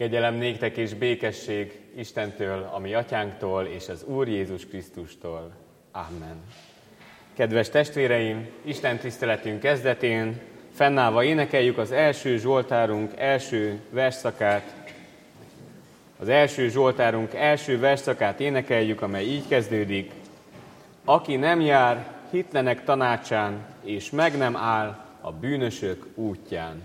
Kegyelem néktek és békesség Istentől, a mi atyánktól és az Úr Jézus Krisztustól. Amen. Kedves testvéreim, Isten tiszteletünk kezdetén fennállva énekeljük az első Zsoltárunk első versszakát. Az első Zsoltárunk első versszakát énekeljük, amely így kezdődik. Aki nem jár hitlenek tanácsán, és meg nem áll a bűnösök útján.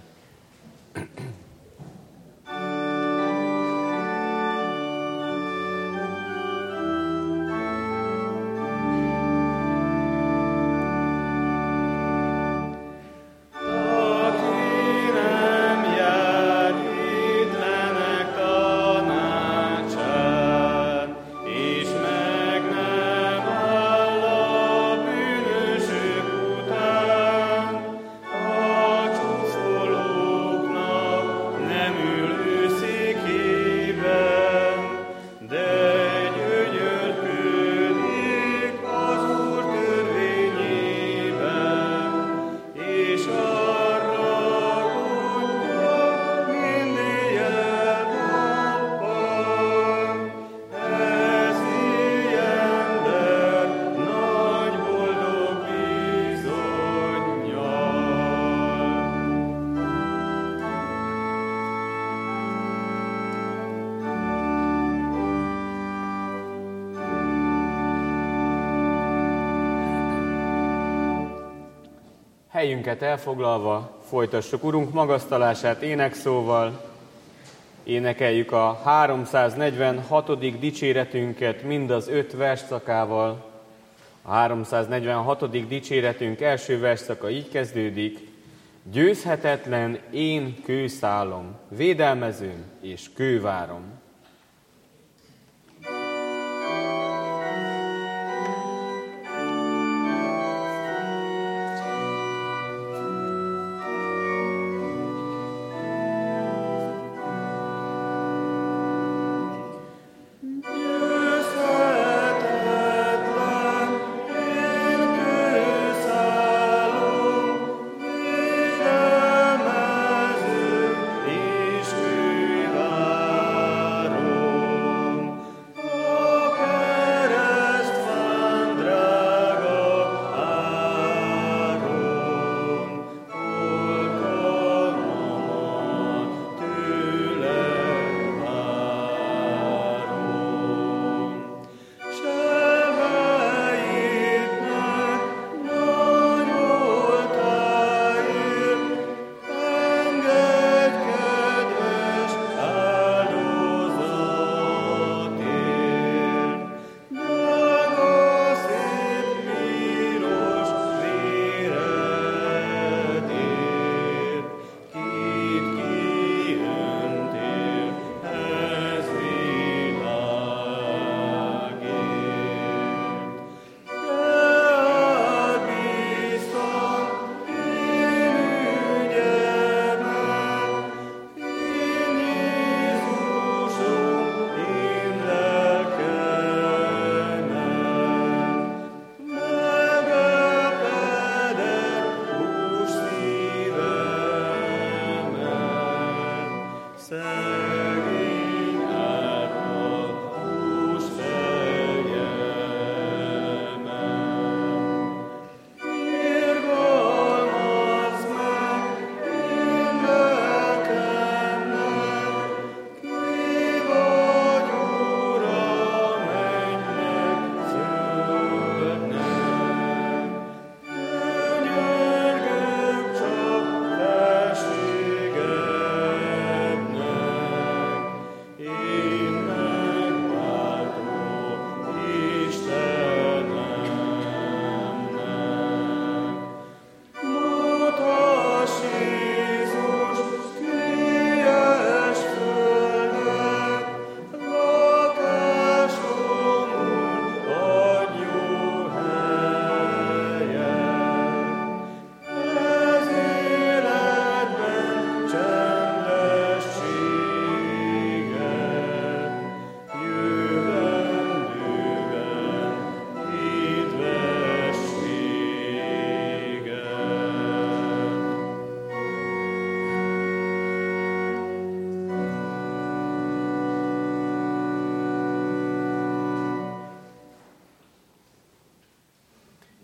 Helyünket elfoglalva folytassuk Urunk magasztalását énekszóval. Énekeljük a 346. dicséretünket mind az 5 versszakával. A 346. dicséretünk első versszaka így kezdődik. Győzhetetlen én kőszálom, védelmezőm és kővárom.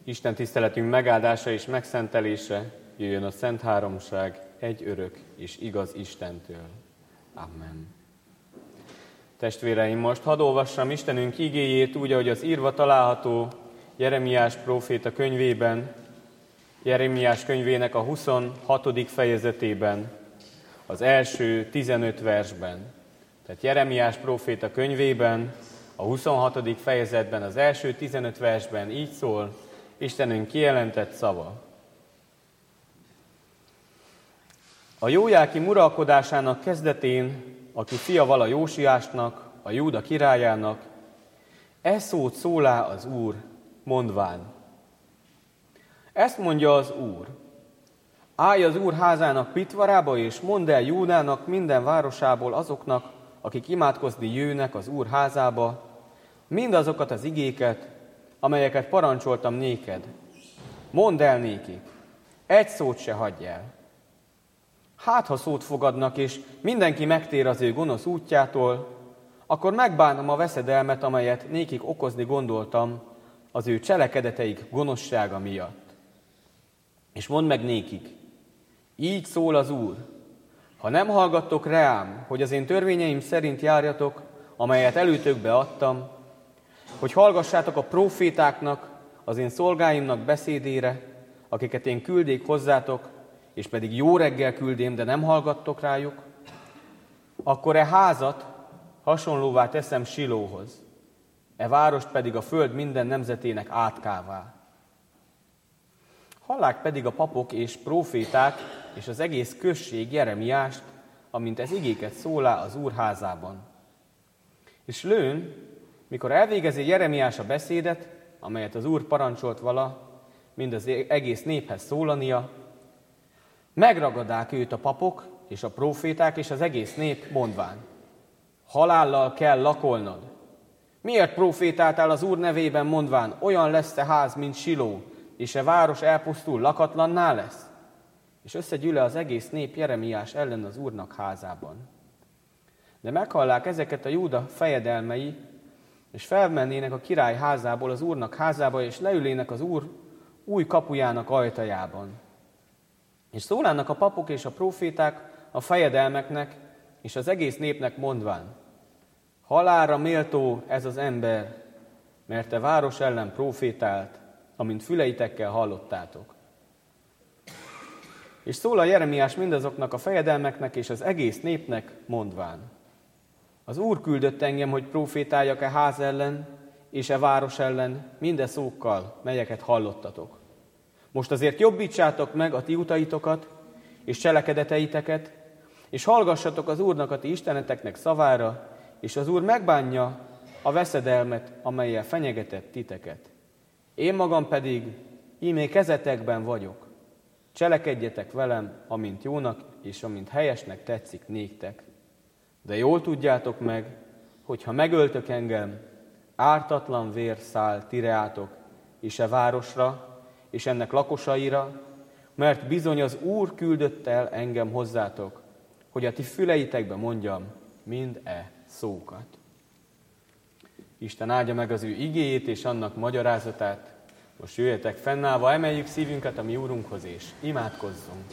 Isten tiszteletünk megáldása és megszentelése jöjjön a Szent Háromság egy örök és igaz Istentől. Amen. Testvéreim, most hadd olvassam Istenünk igéjét úgy, ahogy az írva található Jeremiás próféta könyvében, Jeremiás könyvének a 26. fejezetében, az első 15 versben. Tehát Jeremiás próféta könyvében, a 26. fejezetben, az első 15 versben így szól Istenünk kijelentett szava. A Jójákim uralkodásának kezdetén, aki fia vala Jósiásnak, a Júda királyának, e szót szólá az Úr, mondván. Ezt mondja az Úr. Állj az Úr házának pitvarába, és mondd el Júdának minden városából azoknak, akik imádkozni jönnek az Úr házába, mindazokat az igéket, amelyeket parancsoltam néked. Mondd el nékik, egy szót se hagyj el. Hát, ha szót fogadnak, és mindenki megtér az ő gonosz útjától, akkor megbánom a veszedelmet, amelyet nékik okozni gondoltam az ő cselekedeteik gonoszsága miatt. És mondd meg nékik, így szól az Úr, ha nem hallgattok rám, hogy az én törvényeim szerint járjatok, amelyet előtökbe adtam, hogy hallgassátok a prófétáknak, az én szolgáimnak beszédére, akiket én küldék hozzátok, és pedig jó reggel küldém, de nem hallgattok rájuk, akkor e házat hasonlóvá teszem Silóhoz, e várost pedig a föld minden nemzetének átkává. Hallák pedig a papok és próféták és az egész község Jeremiást, amint ez igéket szólá az Úr házában. És lőn, mikor elvégezi Jeremiás a beszédet, amelyet az Úr parancsolt vala, mind az egész néphez szólania, megragadák őt a papok és a próféták és az egész nép mondván. Halállal kell lakolnod. Miért prófétáltál az Úr nevében mondván, olyan lesz a ház, mint Siló, és a város elpusztul, lakatlanná lesz? És összegyűle az egész nép Jeremiás ellen az Úrnak házában. De meghallák ezeket a Júda fejedelmei, és felmennének a király házából az Úrnak házába, és leülének az Úr új kapujának ajtajában. És szólának a papok és a próféták a fejedelmeknek, és az egész népnek mondván, halálra méltó ez az ember, mert te város ellen prófétált, amint füleitekkel hallottátok. És szól a Jeremiás mindazoknak a fejedelmeknek és az egész népnek mondván. Az Úr küldött engem, hogy prófétáljak e ház ellen, és e város ellen minde szókkal, melyeket hallottatok. Most azért jobbítsátok meg a ti utaitokat, és cselekedeteiteket, és hallgassatok az Úrnak a ti isteneteknek szavára, és az Úr megbánja a veszedelmet, amellyel fenyegetett titeket. Én magam pedig íme kezetekben vagyok. Cselekedjetek velem, amint jónak és amint helyesnek tetszik néktek. De jól tudjátok meg, hogy ha megöltök engem, ártatlan vér száll ti reátok és e városra, és ennek lakosaira, mert bizony az Úr küldött el engem hozzátok, hogy a ti füleitekbe mondjam mind e szókat. Isten áldja meg az ő igéjét és annak magyarázatát. Most jöjjetek fennállva, emeljük szívünket a mi Úrunkhoz, és imádkozzunk.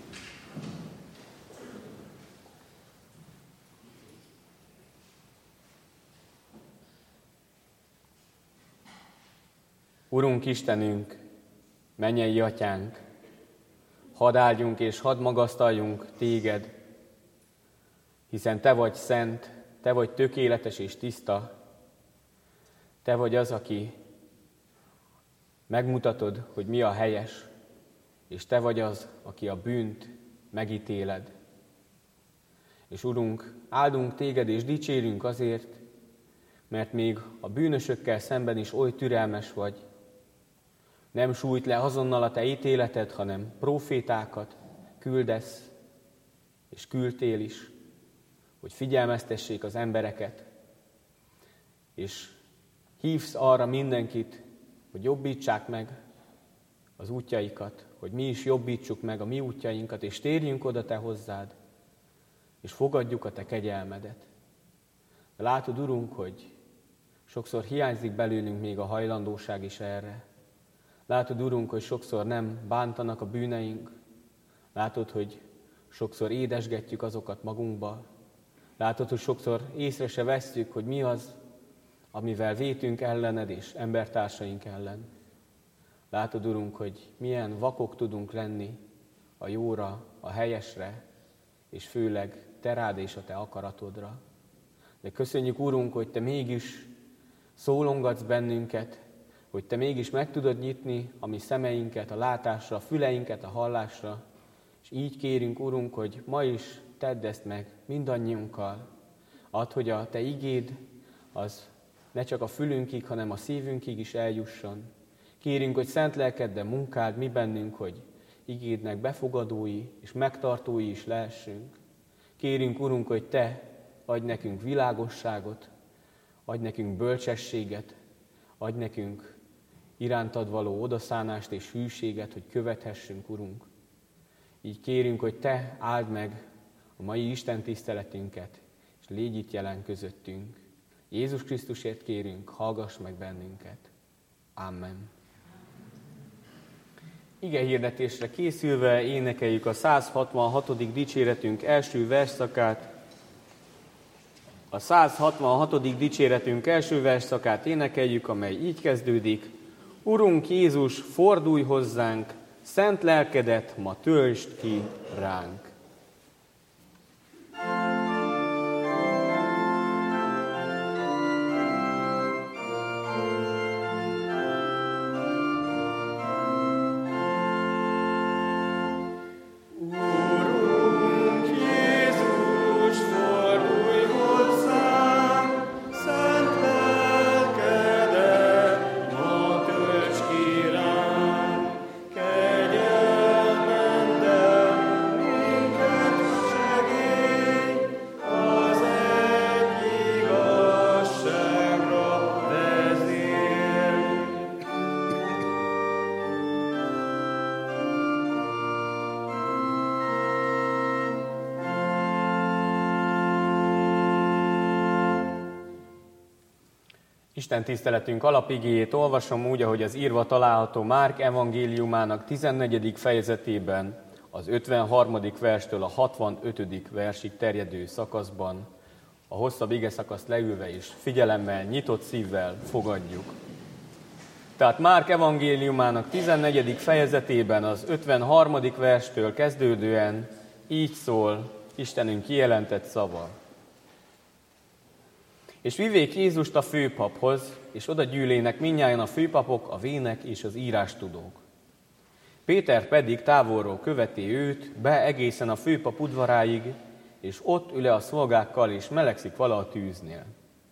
Urunk Istenünk, mennyei Atyánk, hadd áldjunk és hadd magasztaljunk Téged, hiszen Te vagy szent, Te vagy tökéletes és tiszta, Te vagy az, aki megmutatod, hogy mi a helyes, és Te vagy az, aki a bűnt megítéled. És Urunk, áldunk Téged és dicsérünk azért, mert még a bűnösökkel szemben is oly türelmes vagy. Nem sújt le azonnal a Te ítéleted, hanem prófétákat küldesz, és küldtél is, hogy figyelmeztessék az embereket, és hívsz arra mindenkit, hogy jobbítsák meg az útjaikat, hogy mi is jobbítsuk meg a mi útjainkat, és térjünk oda Te hozzád, és fogadjuk a Te kegyelmedet. De látod, Urunk, hogy sokszor hiányzik belőlünk még a hajlandóság is erre. Látod, Urunk, hogy sokszor nem bántanak a bűneink. Látod, hogy sokszor édesgetjük azokat magunkba. Látod, hogy sokszor észre se vesszük, hogy mi az, amivel vétünk ellened és embertársaink ellen. Látod, Urunk, hogy milyen vakok tudunk lenni a jóra, a helyesre, és főleg Te rád és a Te akaratodra. De köszönjük, Urunk, hogy Te mégis szólongatsz bennünket, hogy Te mégis meg tudod nyitni a mi szemeinket a látásra, a füleinket a hallásra, és így kérünk, Urunk, hogy ma is tedd ezt meg mindannyiunkkal. Add, hogy a Te igéd az ne csak a fülünkig, hanem a szívünkig is eljusson. Kérünk, hogy szent lelkeddel munkáld mi bennünk, hogy igédnek befogadói és megtartói is lehessünk. Kérünk, Urunk, hogy Te adj nekünk világosságot, adj nekünk bölcsességet, adj nekünk irántad való odaszánást és hűséget, hogy követhessünk, Urunk. Így kérünk, hogy Te áld meg a mai Isten tiszteletünket, és légy itt jelen közöttünk. Jézus Krisztusért kérünk, hallgass meg bennünket. Amen. Ige hirdetésre készülve énekeljük a 166. dicséretünk első versszakát. A 166. dicséretünk első versszakát énekeljük, amely így kezdődik. Urunk Jézus, fordulj hozzánk, szent lelkedet ma töltsd ki ránk. Isten tiszteletünk alapigéjét olvasom úgy, ahogy az írva található Márk evangéliumának 14. fejezetében, az 53. verstől a 65. versig terjedő szakaszban, a hosszabb igeszakaszt leülve és figyelemmel, nyitott szívvel fogadjuk. Tehát Márk evangéliumának 14. fejezetében, az 53. verstől kezdődően így szól Istenünk kijelentett szava. És vivék Jézust a főpaphoz, és oda gyűlének mindnyájan a főpapok, a vének és az írástudók. Péter pedig távolról követi őt be egészen a főpap udvaráig, és ott ül a szolgákkal, és melegszik vala a tűznél.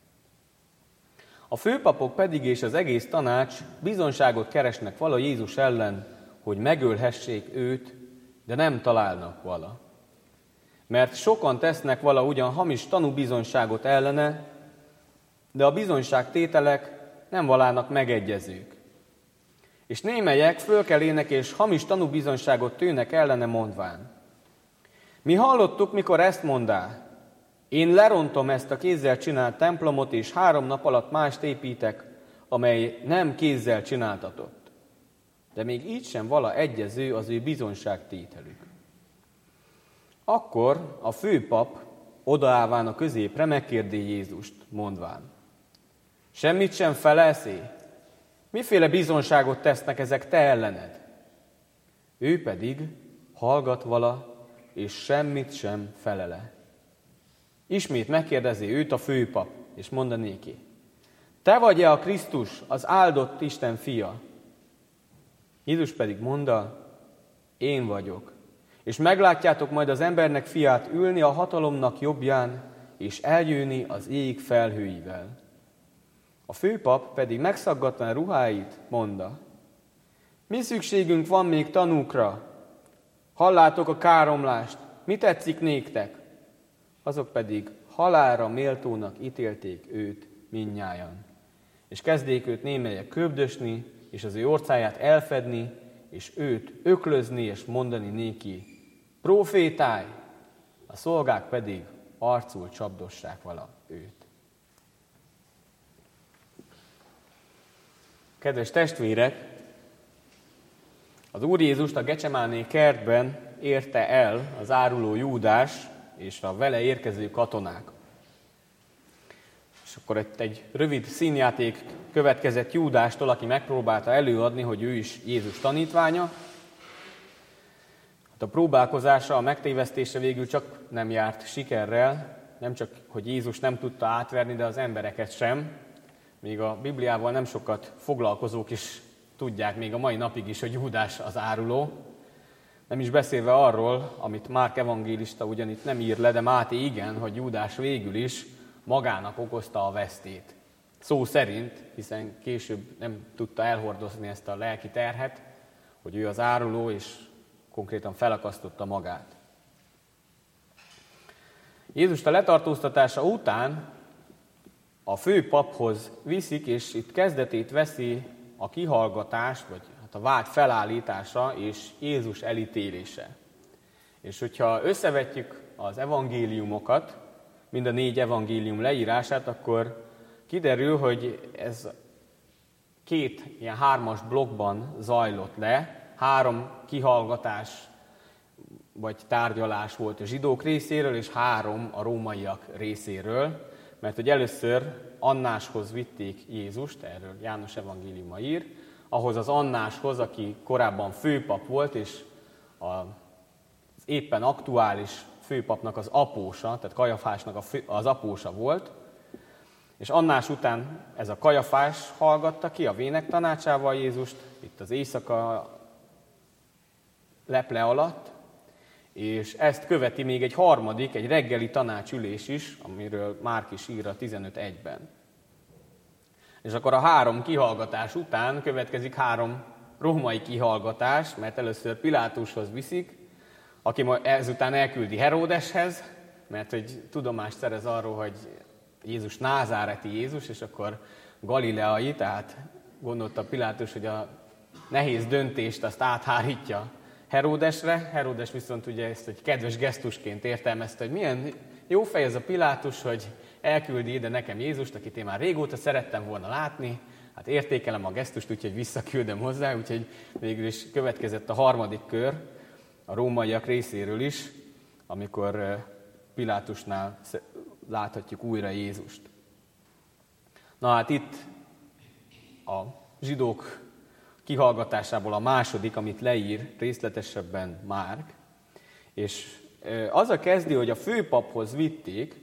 A főpapok pedig és az egész tanács bizonságot keresnek vala Jézus ellen, hogy megölhessék őt, de nem találnak vala. Mert sokan tesznek vala ugyan hamis tanúbizonyságot ellene, de a bizonyságtételek nem valának megegyezők. És némelyek fölkelének és hamis tanúbizonyságot tűnek ellene mondván. Mi hallottuk, mikor ezt mondá, én lerontom ezt a kézzel csinált templomot, és 3 nap alatt mást építek, amely nem kézzel csináltatott. De még így sem vala egyező az ő bizonyságtételük. Akkor a főpap odaállván a középre megkérdi Jézust, mondván. Semmit sem felelszé? Miféle bizonságot tesznek ezek te ellened? Ő pedig hallgat vala, és semmit sem felele. Ismét megkérdezi őt a főpap, és mondanéki. Te vagy-e a Krisztus, az áldott Isten fia? Jézus pedig mondta, én vagyok. És meglátjátok majd az embernek fiát ülni a hatalomnak jobbján, és eljönni az ég felhőivel. A főpap pedig megszaggatván ruháit mondta, mi szükségünk van még tanúkra? Hallátok a káromlást, mi tetszik néktek? Azok pedig halálra méltónak ítélték őt mindnyájan. És kezdték őt némelyek köbdösni, és az ő orcáját elfedni, és őt öklözni, és mondani néki, profétálj! A szolgák pedig arcul csapdossák vala őt. Kedves testvérek, Az Úr Jézust a Gecsemáné kertben érte el az áruló Júdás és a vele érkező katonák. És akkor egy rövid színjáték következett Júdástól, aki megpróbálta előadni, hogy ő is Jézus tanítványa. A próbálkozása, a megtévesztése végül csak nem járt sikerrel, nem csak, hogy Jézus nem tudta átverni, de az embereket sem. Még a Bibliával nem sokat foglalkozók is tudják, még a mai napig is, hogy Júdás az áruló. Nem is beszélve arról, amit Márk evangélista ugyan itt nem ír le, de Máté igen, hogy Júdás végül is magának okozta a vesztét. Szó szerint, hiszen később nem tudta elhordozni ezt a lelki terhet, hogy ő az áruló, és konkrétan felakasztotta magát. Jézust a letartóztatása után a főpaphoz viszik, és itt kezdetét veszi a kihallgatás, vagy a vád felállítása és Jézus elítélése. És hogyha összevetjük az evangéliumokat, mind a 4 evangélium leírását, akkor kiderül, hogy ez 2 ilyen 3-as blokkban zajlott le, 3 kihallgatás vagy tárgyalás volt a zsidók részéről, és 3 a rómaiak részéről, mert hogy először Annáshoz vitték Jézust, erről János evangéliuma ír, ahhoz az Annáshoz, aki korábban főpap volt, és az éppen aktuális főpapnak az apósa, tehát Kajafásnak az apósa volt, és Annás után ez a Kajafás hallgatta ki a vének tanácsával Jézust, itt az éjszaka leple alatt, és ezt követi még egy harmadik, egy reggeli tanácsülés is, amiről Márk is ír a 15:1-ben. És akkor a 3 kihallgatás után következik 3 római kihallgatás, mert először Pilátushoz viszik, aki ezután elküldi Heródeshez, mert hogy tudomást szerez arról, hogy Jézus názáreti Jézus, és akkor galileai, tehát gondolta Pilátus, hogy a nehéz döntést azt áthárítja Heródesre. Heródes viszont ugye ezt egy kedves gesztusként értelmezte, hogy milyen jó fej ez a Pilátus, hogy elküldi ide nekem Jézust, akit én már régóta szerettem volna látni. Hát értékelem a gesztust, úgyhogy visszaküldöm hozzá, úgyhogy végül is következett a 3. kör a rómaiak részéről is, amikor Pilátusnál láthatjuk újra Jézust. Na hát itt a zsidók kihallgatásából a második, amit leír részletesebben Márk, és azzal kezdi, hogy a főpaphoz vitték,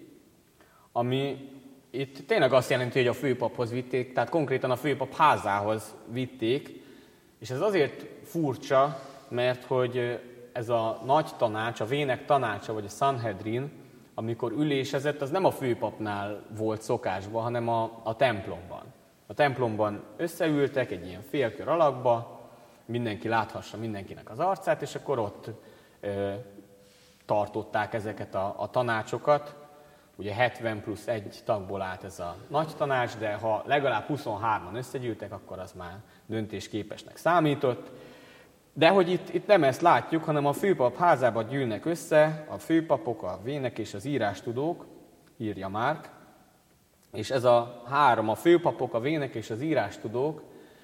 ami itt tényleg azt jelenti, hogy a főpaphoz vitték, tehát konkrétan a főpap házához vitték, és ez azért furcsa, mert hogy ez a nagy tanács, a vének tanácsa, vagy a Sanhedrin, amikor ülésezett, az nem a főpapnál volt szokásban, hanem a templomban. A templomban összeültek egy ilyen félkör alakba, mindenki láthassa mindenkinek az arcát, és akkor ott tartották ezeket a tanácsokat. Ugye 70 plusz 1 tagból állt ez a nagy tanács, de ha legalább 23-an összegyűltek, akkor az már döntésképesnek számított. De hogy itt nem ezt látjuk, hanem a főpap házába gyűlnek össze a főpapok, a vének és az írástudók, írja Márk, és ez a 3, a főpapok, a vének és az írástudók,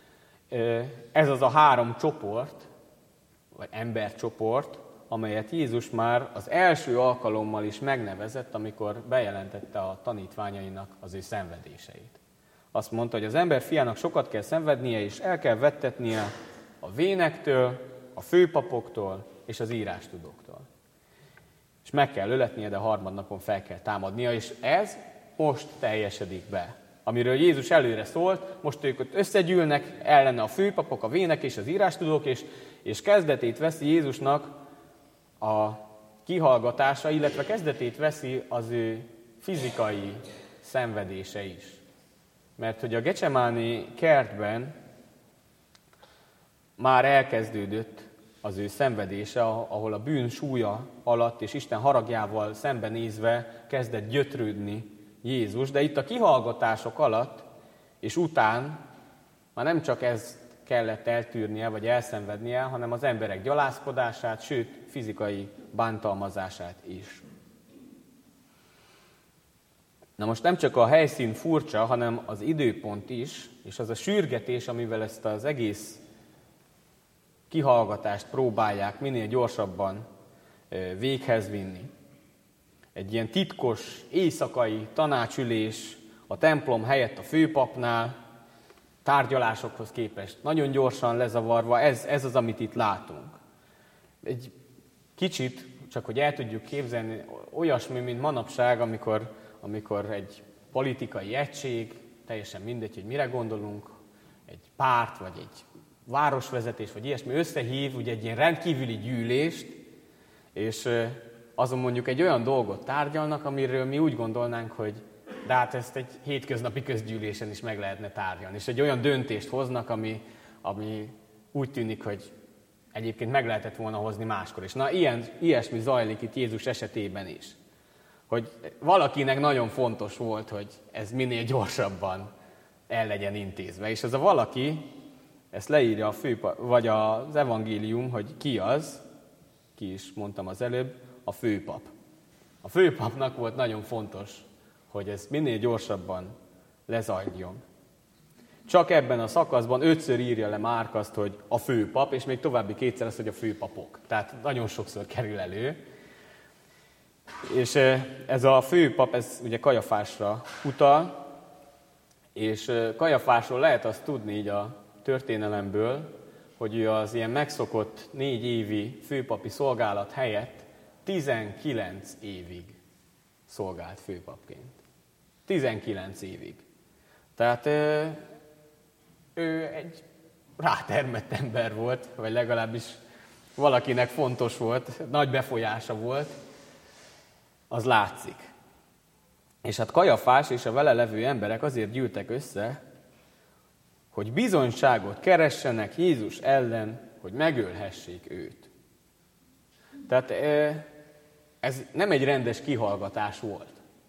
ez az a 3 csoport, vagy embercsoport, amelyet Jézus már az első alkalommal is megnevezett, amikor bejelentette a tanítványainak az ő szenvedéseit. Azt mondta, hogy az ember fiának sokat kell szenvednie, és el kell vettetnie a vénektől, a főpapoktól és az írástudóktól. És meg kell öletnie, de a harmadnapon fel kell támadnia, és ez most teljesedik be. Amiről Jézus előre szólt, most ők ott összegyűlnek, ellene a főpapok, a vének és az írástudók, és kezdetét veszi Jézusnak a kihallgatása, illetve kezdetét veszi az ő fizikai szenvedése is. Mert hogy a Gecsemáné kertben már elkezdődött az ő szenvedése, ahol a bűn súlya alatt és Isten haragjával szembenézve kezdett gyötrődni Jézus, de itt a kihallgatások alatt és után már nem csak ezt kellett eltűrnie vagy elszenvednie, hanem az emberek gyalázkodását, sőt fizikai bántalmazását is. Na most nem csak a helyszín furcsa, hanem az időpont is, és az a sürgetés, amivel ezt az egész kihallgatást próbálják minél gyorsabban véghez vinni. Egy ilyen titkos éjszakai tanácsülés a templom helyett a főpapnál, tárgyalásokhoz képest nagyon gyorsan lezavarva, ez az, amit itt látunk. Egy kicsit, csak hogy el tudjuk képzelni, olyasmi, mint manapság, amikor egy politikai egység, teljesen mindegy, hogy mire gondolunk, egy párt, vagy egy városvezetés, vagy ilyesmi összehív ugye egy ilyen rendkívüli gyűlést, és azon mondjuk egy olyan dolgot tárgyalnak, amiről mi úgy gondolnánk, hogy de hát ezt egy hétköznapi közgyűlésen is meg lehetne tárgyalni. És egy olyan döntést hoznak, ami úgy tűnik, hogy egyébként meg lehetett volna hozni máskor is. Na, ilyesmi zajlik itt Jézus esetében is. Hogy valakinek nagyon fontos volt, hogy ez minél gyorsabban el legyen intézve. És ez a valaki, ezt leírja vagy az evangélium, hogy ki az, ki is mondtam az előbb, a főpap. A főpapnak volt nagyon fontos, hogy ez minél gyorsabban lezajljon. Csak ebben a szakaszban 5-ször írja le Márk azt, hogy a főpap, és még további 2-szer azt, hogy a főpapok. Tehát nagyon sokszor kerül elő. És ez a főpap, ez ugye Kajafásra utal, és Kajafásról lehet azt tudni így a történelemből, hogy ő az ilyen megszokott 4 évi főpapi szolgálat helyett 19 évig szolgált főpapként. 19 évig. Tehát ő egy rátermett ember volt, vagy legalábbis valakinek fontos volt, nagy befolyása volt, az látszik. És hát Kajafás és a vele levő emberek azért gyűltek össze, hogy bizonyságot keressenek Jézus ellen, hogy megölhessék őt. Tehát ez nem egy rendes kihallgatás volt.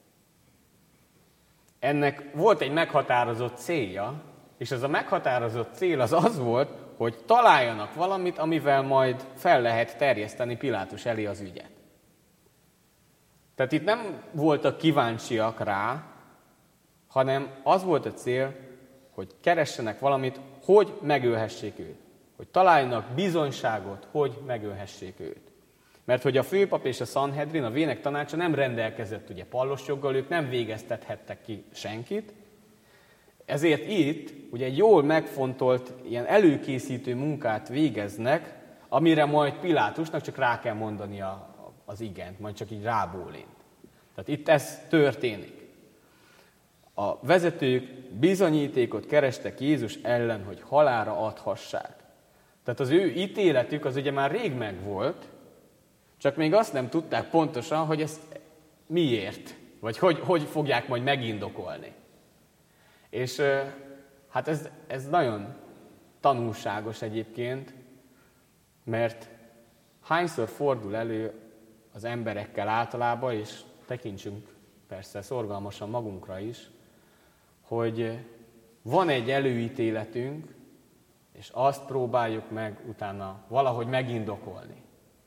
Ennek volt egy meghatározott célja, és ez a meghatározott cél az volt, hogy találjanak valamit, amivel majd fel lehet terjeszteni Pilátus elé az ügyet. Tehát itt nem voltak kíváncsiak rá, hanem az volt a cél, hogy keressenek valamit, hogy megölhessék őt. Hogy találjanak bizonyságot, hogy megölhessék őt. Mert hogy a főpap és a Sanhedrin, a vének tanácsa nem rendelkezett ugye pallosjoggal, ők nem végeztethettek ki senkit. Ezért itt ugye egy jól megfontolt, ilyen előkészítő munkát végeznek, amire majd Pilátusnak csak rá kell mondani az igent, majd csak így rábólint. Tehát itt ez történik. A vezetők bizonyítékot kerestek Jézus ellen, hogy halálra adhassák. Tehát az ő ítéletük az ugye már rég megvolt, csak még azt nem tudták pontosan, hogy ez miért, vagy hogy fogják majd megindokolni. És hát ez nagyon tanulságos egyébként, mert hányszor fordul elő az emberekkel általában, és tekintsünk persze szorgalmasan magunkra is, hogy van egy előítéletünk, és azt próbáljuk meg utána valahogy megindokolni.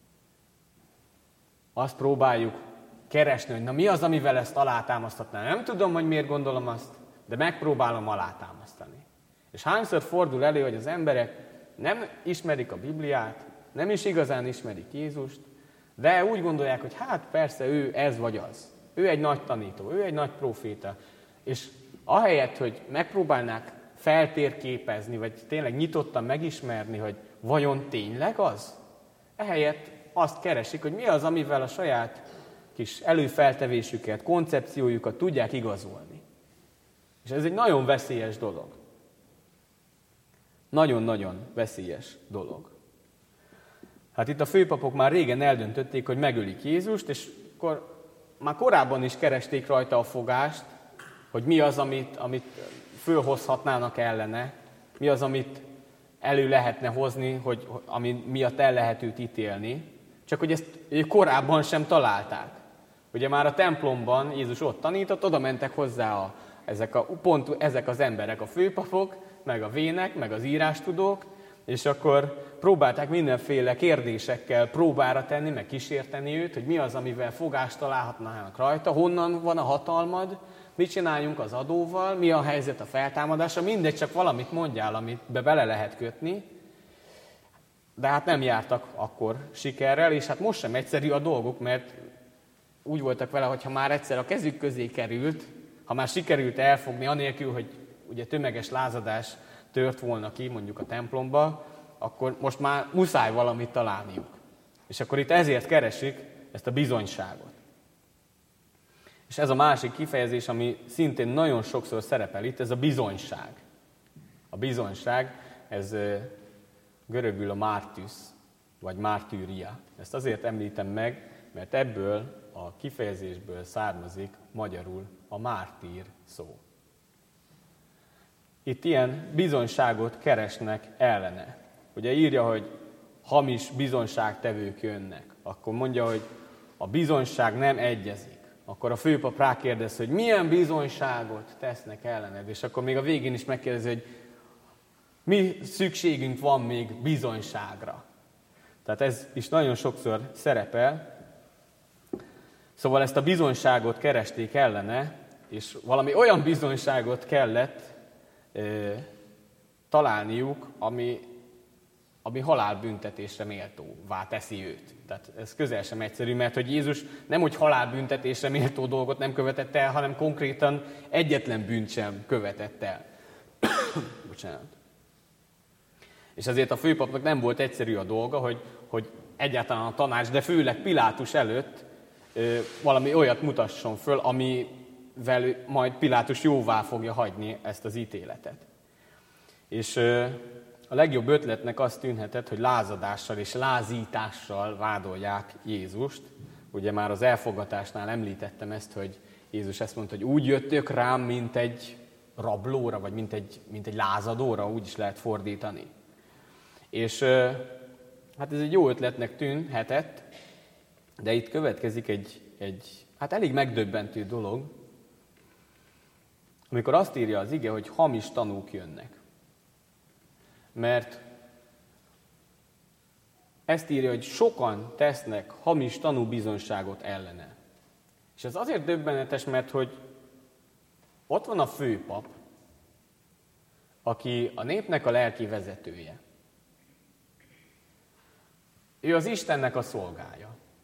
Azt próbáljuk keresni, hogy na mi az, amivel ezt alátámasztatnám. Nem tudom, hogy miért gondolom azt, de megpróbálom alátámasztani. És hányszor fordul elő, hogy az emberek nem ismerik a Bibliát, nem is igazán ismerik Jézust, de úgy gondolják, hogy hát persze ő ez vagy az. Ő egy nagy tanító, ő egy nagy próféta. És ahelyett, hogy megpróbálnák feltérképezni, vagy tényleg nyitottan megismerni, hogy vajon tényleg az, ehelyett azt keresik, hogy mi az, amivel a saját kis előfeltevésüket, koncepciójukat tudják igazolni. És ez egy nagyon veszélyes dolog. Nagyon-nagyon veszélyes dolog. Hát itt a főpapok már régen eldöntötték, hogy megölik Jézust, és már korábban is keresték rajta a fogást, hogy mi az, amit fölhozhatnának ellene, mi az, amit elő lehetne hozni, ami miatt el lehet őt ítélni, csak hogy ezt ők korábban sem találták. Ugye már a templomban Jézus ott tanított, oda mentek hozzá ezek az emberek, a főpapok, meg a vének, meg az írástudók, és akkor próbálták mindenféle kérdésekkel próbára tenni, meg kísérteni őt, hogy mi az, amivel fogást találhatnának rajta, honnan van a hatalmad, mit csináljunk az adóval, mi a helyzet a feltámadása, mindegy, csak valamit mondjál, amit bele lehet kötni. de hát nem jártak akkor sikerrel, és hát most sem egyszerű a dolguk, mert úgy voltak vele, hogy ha már egyszer a kezük közé került, ha már sikerült elfogni, anélkül, hogy ugye tömeges lázadás tört volna ki, mondjuk a templomba, akkor most már muszáj valamit találniuk. És akkor itt ezért keresik ezt a bizonyságot. És ez a másik kifejezés, ami szintén nagyon sokszor szerepel itt, ez a bizonyság. A bizonyság, ez görögül a mártusz, vagy mártűria. Ezt azért említem meg, mert ebből a kifejezésből származik magyarul a mártír szó. Itt ilyen bizonyságot keresnek ellene. Ugye írja, hogy hamis bizonyságtevők jönnek. Akkor mondja, hogy a bizonyság nem egyezik. Akkor a főpap rákérdez, hogy milyen bizonyságot tesznek ellened. És akkor még a végén is megkérdezi, hogy mi szükségünk van még bizonyságra. Tehát ez is nagyon sokszor szerepel. Szóval ezt a bizonyságot keresték ellene, és valami olyan bizonyságot kellett találniuk, ami halálbüntetésre méltóvá teszi őt. Tehát ez közel sem egyszerű, mert hogy Jézus nem úgy halálbüntetésre méltó dolgot nem követett el, hanem konkrétan egyetlen bűnt sem követett el. Bocsánat. És azért a főpapnak nem volt egyszerű a dolga, hogy egyáltalán a tanács, de főleg Pilátus előtt valami olyat mutasson föl, amivel majd Pilátus jóvá fogja hagyni ezt az ítéletet. És a legjobb ötletnek azt tűnhetett, hogy lázadással és lázítással vádolják Jézust. Ugye már az elfogatásnál említettem ezt, hogy Jézus ezt mondta, hogy úgy jöttök rám, mint egy rablóra, vagy mint egy lázadóra, úgy is lehet fordítani. És hát ez egy jó ötletnek tűnhetett, de itt következik egy hát elég megdöbbentő dolog, amikor azt írja az ige, hogy hamis tanúk jönnek. Mert ezt írja, hogy sokan tesznek hamis tanúbizonyságot ellene. És ez azért döbbenetes, mert hogy ott van a főpap, aki a népnek a lelki vezetője. Ő az Istennek a szolgája.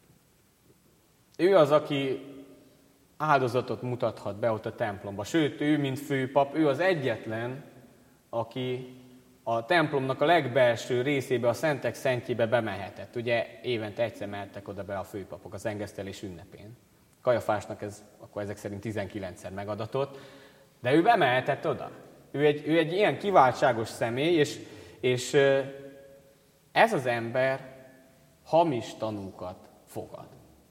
Ő az, aki áldozatot mutathat be ott a templomba. Sőt, ő, mint főpap, ő az egyetlen, aki a templomnak a legbelső részébe, a szentek szentjébe bemehetett. Ugye évente egyszer mehettek oda be a főpapok az engesztelés ünnepén. Kajafásnak ez akkor ezek szerint 19-szer megadatott, de ő bemehetett oda. Ő egy ilyen kiváltságos személy, és ez az ember hamis tanúkat fogad.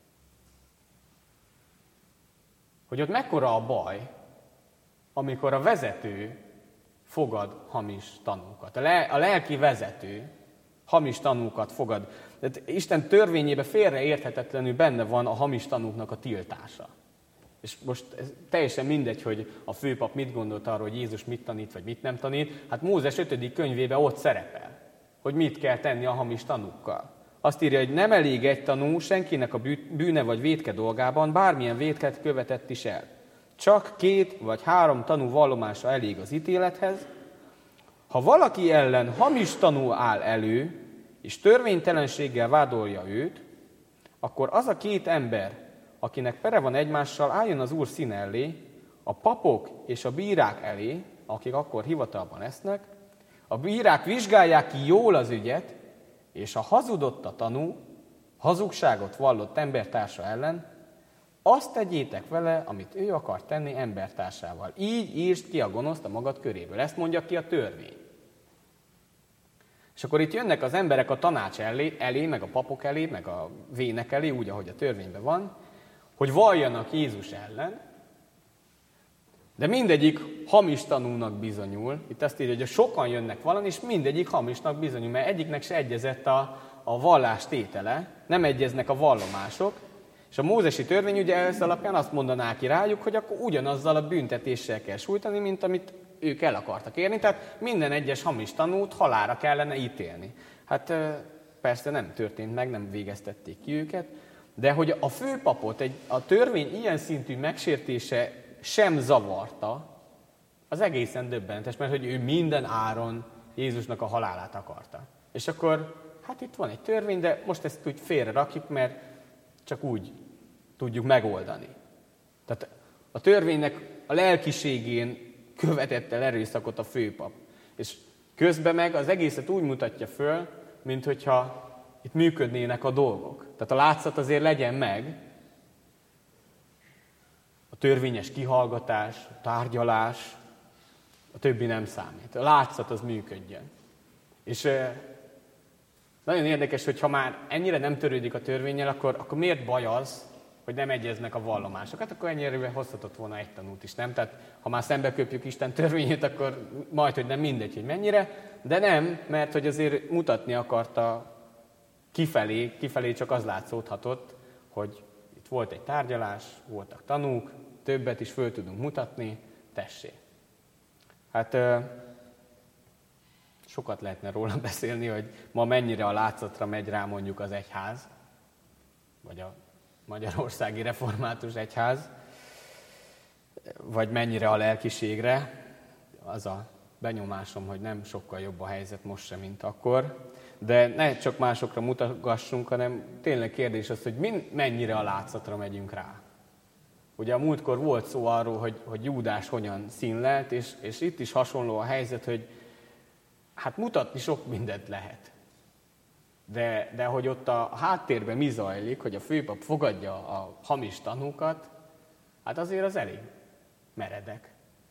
Hogy ott mekkora a baj, amikor a vezető fogad hamis tanúkat. A lelki vezető hamis tanúkat fogad. Tehát Isten törvényében félreérthetetlenül benne van a hamis tanúknak a tiltása. És most ez teljesen mindegy, hogy a főpap mit gondolt arról, hogy Jézus mit tanít, vagy mit nem tanít. Hát Mózes 5. könyvében ott szerepel, hogy mit kell tenni a hamis tanúkkal. Azt írja, hogy nem elég egy tanú senkinek a bűne vagy vétke dolgában, bármilyen vétket követett is el. Csak 2 vagy 3 tanú vallomása elég az ítélethez. Ha valaki ellen hamis tanú áll elő, és törvénytelenséggel vádolja őt, akkor az a 2 ember, akinek pere van egymással, álljon az Úr színe elé, a papok és a bírák elé, akik akkor hivatalban lesznek. A bírák vizsgálják ki jól az ügyet, és ha hazudott a tanú, hazugságot vallott embertársa ellen, azt tegyétek vele, amit ő akar tenni embertársával. Így írd ki a gonoszt a magad köréből. Ezt mondja ki a törvény. És akkor itt jönnek az emberek a tanács elé, meg a papok elé, meg a vének elé, úgy, ahogy a törvényben van, hogy valljanak Jézus ellen, de mindegyik hamis tanúnak bizonyul. Itt azt írja, hogy sokan jönnek valami, és mindegyik hamisnak bizonyul, mert egyiknek se egyezett a vallás tétele, nem egyeznek a vallomások, és a mózesi törvény ugye ez alapján azt mondaná ki rájuk, hogy akkor ugyanazzal a büntetéssel kell sújtani, mint amit ők el akartak érni, tehát minden egyes hamis tanút halálra kellene ítélni. Hát persze nem történt meg, nem végeztették ki őket, de hogy a főpapot a törvény ilyen szintű megsértése sem zavarta, az egészen döbbenetes, mert hogy ő minden áron Jézusnak a halálát akarta. És akkor hát itt van egy törvény, de most ezt úgy félre rakjuk, mert csak úgy tudjuk megoldani. Tehát a törvénynek a lelkiségén követett el erőszakot a főpap. És közben meg az egészet úgy mutatja föl, mint hogyha itt működnének a dolgok. Tehát a látszat azért legyen meg, a törvényes kihallgatás, a tárgyalás, a többi nem számít. A látszat az működjön. És nagyon érdekes, hogy ha már ennyire nem törődik a törvénnyel, akkor miért baj az, hogy nem egyeznek a vallomásokat, akkor ennyire hozhatott volna egy tanút is, nem? Tehát ha már szembe köpjük Isten törvényét, akkor majdhogy nem mindegy, hogy mennyire, de nem, mert hogy azért mutatni akarta kifelé csak az látszódhatott, hogy itt volt egy tárgyalás, voltak tanúk, többet is föl tudunk mutatni, tessék. Hát sokat lehetne róla beszélni, hogy ma mennyire a látszatra megy rá mondjuk az egyház, vagy a Magyarországi Református Egyház, vagy mennyire a lelkiségre. Az a benyomásom, hogy nem sokkal jobb a helyzet most sem, mint akkor. De ne csak másokra mutatgassunk, hanem tényleg kérdés az, hogy mennyire a látszatra megyünk rá. Ugye a múltkor volt szó arról, hogy Júdás hogyan színlelt, és itt is hasonló a helyzet, hogy hát mutatni sok mindent lehet. De hogy ott a háttérben mi zajlik, hogy a főpap fogadja a hamis tanúkat, hát azért az elég meredek.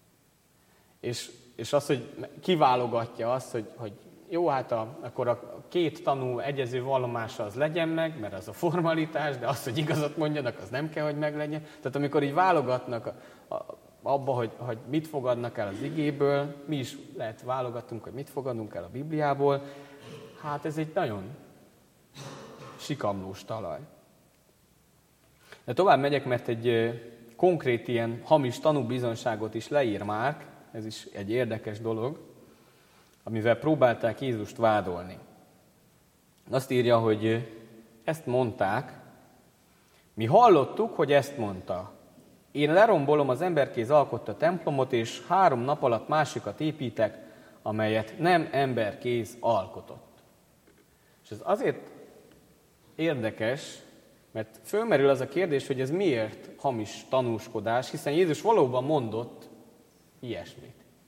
És az, hogy kiválogatja azt, hogy jó, hát akkor a két tanú egyező vallomása az legyen meg, mert az a formalitás, de az, hogy igazat mondjanak, az nem kell, hogy meglegyen. Tehát amikor így válogatnak abba, hogy mit fogadnak el az igéből, mi is lehet válogatunk, hogy mit fogadunk el a Bibliából, hát ez egy nagyon sikamlós talaj. De tovább megyek, mert egy konkrét ilyen hamis tanúbizonyságot is leír Márk, ez is egy érdekes dolog, amivel próbálták Jézust vádolni. Azt írja, hogy ezt mondták, mi hallottuk, hogy ezt mondta. Én lerombolom az emberkéz alkotta templomot, és 3 nap alatt másikat építek, amelyet nem emberkéz alkotott. És ez azért érdekes, mert fölmerül az a kérdés, hogy ez miért hamis tanúskodás, hiszen Jézus valóban mondott ilyesmit.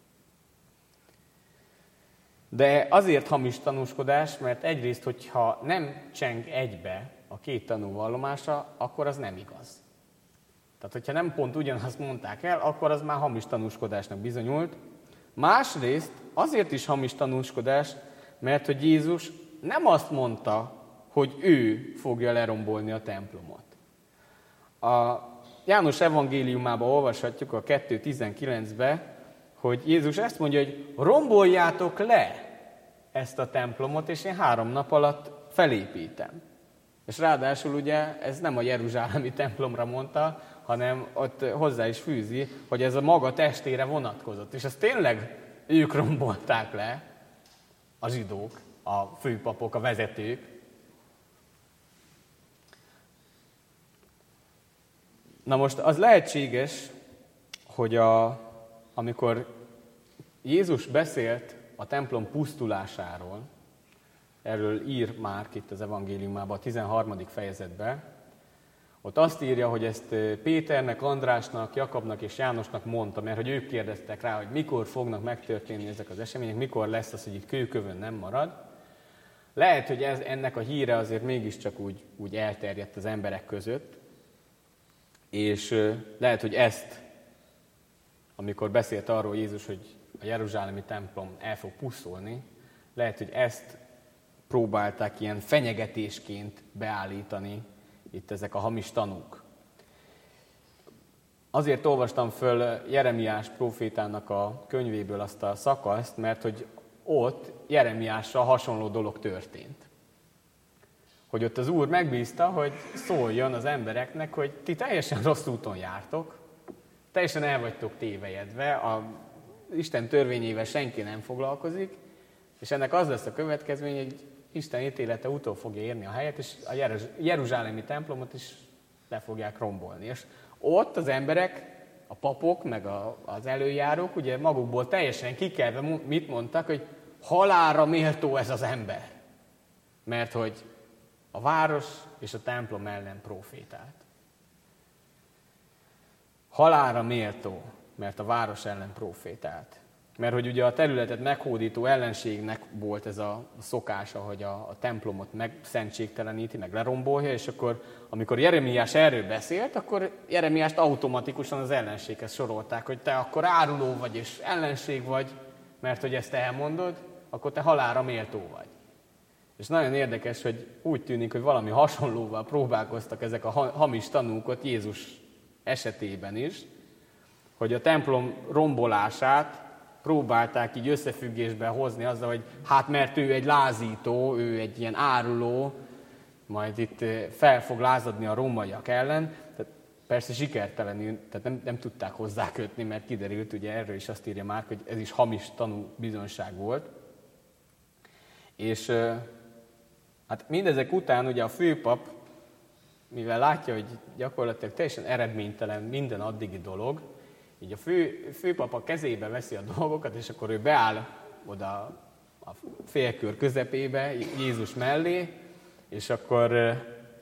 De azért hamis tanúskodás, mert egyrészt, hogyha nem cseng egybe a két tanú vallomása, akkor az nem igaz. Tehát, hogyha nem pont ugyanazt mondták el, akkor az már hamis tanúskodásnak bizonyult. Másrészt azért is hamis tanúskodás, mert hogy Jézus nem azt mondta, hogy ő fogja lerombolni a templomot. A János evangéliumában olvashatjuk a 2.19-ben, hogy Jézus ezt mondja, hogy romboljátok le ezt a templomot, és én 3 nap alatt felépítem. És ráadásul ugye ez nem a jeruzsálemi templomra mondta, hanem ott hozzá is fűzi, hogy ez a maga testére vonatkozott. És ezt tényleg ők rombolták le, a zsidók, a főpapok, a vezetők. Na most az lehetséges, hogy amikor Jézus beszélt a templom pusztulásáról, erről ír Márk itt az evangéliumában, a 13. fejezetben, ott azt írja, hogy ezt Péternek, Andrásnak, Jakabnak és Jánosnak mondta, mert hogy ők kérdeztek rá, hogy mikor fognak megtörténni ezek az események, mikor lesz az, hogy itt kőkövön nem marad. Lehet, hogy ennek a híre azért mégiscsak úgy elterjedt az emberek között, és lehet, hogy ezt, amikor beszélt arról Jézus, hogy a jeruzsálemi templom el fog pusztulni, lehet, hogy ezt próbálták ilyen fenyegetésként beállítani itt ezek a hamis tanúk. Azért olvastam föl Jeremiás prófétának a könyvéből azt a szakaszt, mert hogy ott Jeremiással hasonló dolog történt. Hogy ott az Úr megbízta, hogy szóljon az embereknek, hogy ti teljesen rossz úton jártok, teljesen el vagytok tévejedve, a Isten törvényével senki nem foglalkozik, és ennek az lesz a következmény, hogy Isten ítélete utol fogja érni a helyet, és a jeruzsálemi templomot is le fogják rombolni. És ott az emberek, a papok, meg az előjárók, ugye magukból teljesen kikelve mit mondtak, hogy halálra méltó ez az ember. mert hogy a város és a templom ellen profétált. Halálra méltó, mert a város ellen profétált. Mert hogy ugye a területet meghódító ellenségnek volt ez a szokása, hogy a templomot megszentségteleníti, meg lerombolja, és akkor, amikor Jeremiás erről beszélt, akkor Jeremiást automatikusan az ellenséghez sorolták, hogy te akkor áruló vagy és ellenség vagy, mert hogy ezt elmondod, akkor te halálra méltó vagy. És nagyon érdekes, hogy úgy tűnik, hogy valami hasonlóval próbálkoztak ezek a hamis tanúk ott Jézus esetében is, hogy a templom rombolását próbálták így összefüggésbe hozni azzal, hogy hát mert ő egy lázító, ő egy ilyen áruló, majd itt fel fog lázadni a rómaiak ellen. Tehát persze sikertelenül, tehát nem tudták hozzá kötni, mert kiderült, ugye erről is azt írja már, hogy ez is hamis tanú bizonyság volt. És hát mindezek után ugye a főpap, mivel látja, hogy gyakorlatilag teljesen eredménytelen minden addigi dolog, így a főpap a kezébe veszi a dolgokat, és akkor ő beáll oda a félkör közepébe, Jézus mellé, és akkor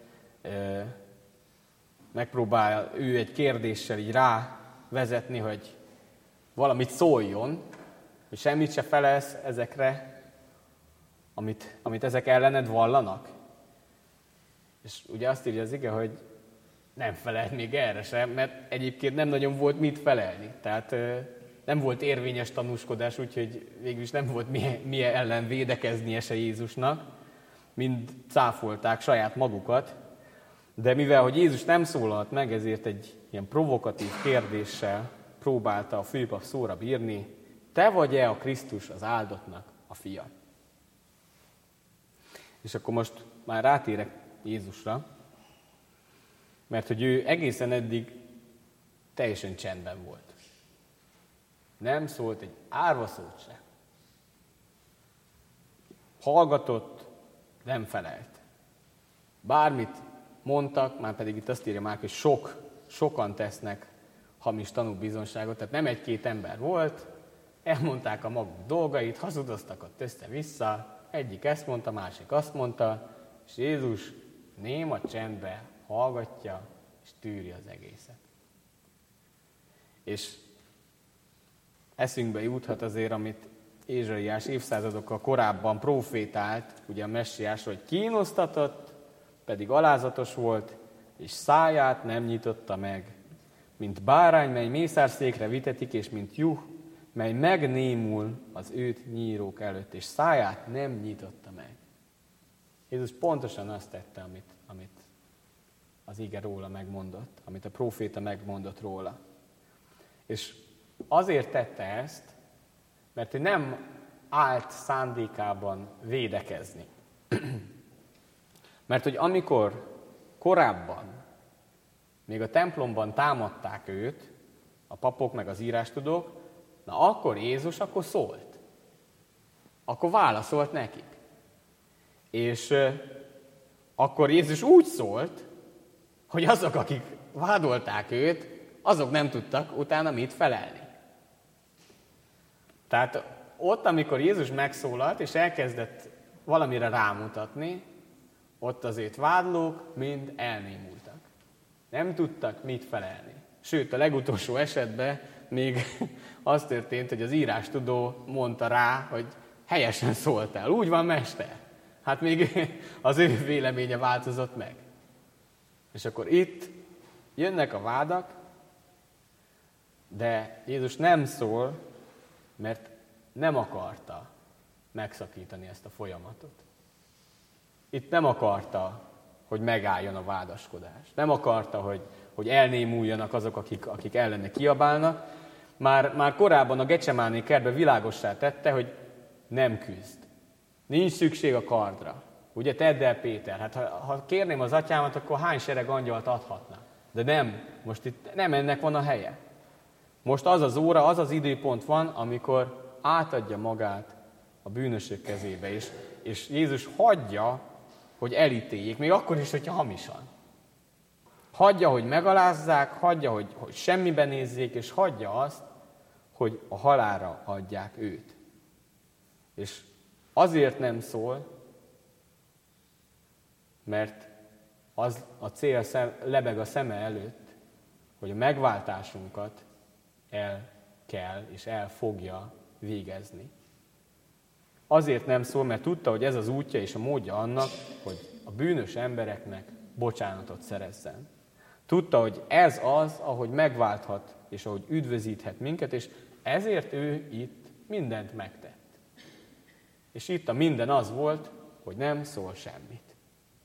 megpróbál ő egy kérdéssel így rávezetni, hogy valamit szóljon, hogy semmit se felelsz ezekre, amit ezek ellened vallanak. És ugye azt írja az ige, hogy nem felelt még erre sem, mert egyébként nem nagyon volt mit felelni. Tehát nem volt érvényes tanúskodás, úgyhogy végülis nem volt milyen ellen védekeznie se Jézusnak. Mind cáfolták saját magukat. De mivel, hogy Jézus nem szólalt meg, ezért egy ilyen provokatív kérdéssel próbálta a főpap szóra bírni: te vagy-e a Krisztus, az áldottnak a fia? És akkor most már rátérek Jézusra, mert hogy ő egészen eddig teljesen csendben volt. Nem szólt egy árva szót se. Hallgatott, nem felelt. Bármit mondtak, már pedig itt azt írja már, hogy sokan tesznek hamis tanúbizonyságot, tehát nem egy-két ember volt, elmondták a maguk dolgait, hazudoztak ott össze-vissza, egyik ezt mondta, másik azt mondta, és Jézus néma csendbe hallgatja, és tűri az egészet. És eszünkbe juthat azért, amit Ézsaiás évszázadokkal korábban profétált, ugye a messiás, hogy kínosztatott, pedig alázatos volt, és száját nem nyitotta meg, mint bárány, mely mészárszékre vitetik, és mint juh, mely megnémul az őt nyírók előtt, és száját nem nyitotta meg. Jézus pontosan azt tette, amit az ige róla megmondott, amit a próféta megmondott róla. És azért tette ezt, mert ő nem állt szándékában védekezni. Mert hogy amikor korábban, még a templomban támadták őt, a papok meg az írástudók, na akkor Jézus akkor szólt. Akkor válaszolt nekik. És akkor Jézus úgy szólt, hogy azok, akik vádolták őt, azok nem tudtak utána mit felelni. Tehát ott, amikor Jézus megszólalt, és elkezdett valamire rámutatni, ott azért vádlók mind elnémultak. Nem tudtak mit felelni. Sőt, a legutolsó esetben még az történt, hogy az írástudó mondta rá, hogy helyesen szóltál. Úgy van, mester. Hát még az ő véleménye változott meg. És akkor itt jönnek a vádak, de Jézus nem szól, mert nem akarta megszakítani ezt a folyamatot. Itt nem akarta, hogy megálljon a vádaskodás. Nem akarta, hogy elnémuljanak azok, akik ellene kiabálnak. Már korábban a Gecsemáné kertben világossá tette, hogy nem küzd. Nincs szükség a kardra. Ugye tedd el, Péter, hát ha kérném az atyámat, akkor hány sereg angyalt adhatna? De nem, most itt nem ennek van a helye. Most az az óra, az az időpont van, amikor átadja magát a bűnösök kezébe, és Jézus hagyja, hogy elítéljék, még akkor is, hogyha hamisan. Hagyja, hogy megalázzák, hagyja, hogy semmibe nézzék, és hagyja azt, hogy a halálra adják őt. És azért nem szól, mert az a cél lebeg a szeme előtt, hogy a megváltásunkat el kell és el fogja végezni. Azért nem szól, mert tudta, hogy ez az útja és a módja annak, hogy a bűnös embereknek bocsánatot szerezzen. Tudta, hogy ez az, ahogy megválthat és ahogy üdvözíthet minket, és ezért ő itt mindent megtett. És itt a minden az volt, hogy nem szól semmit.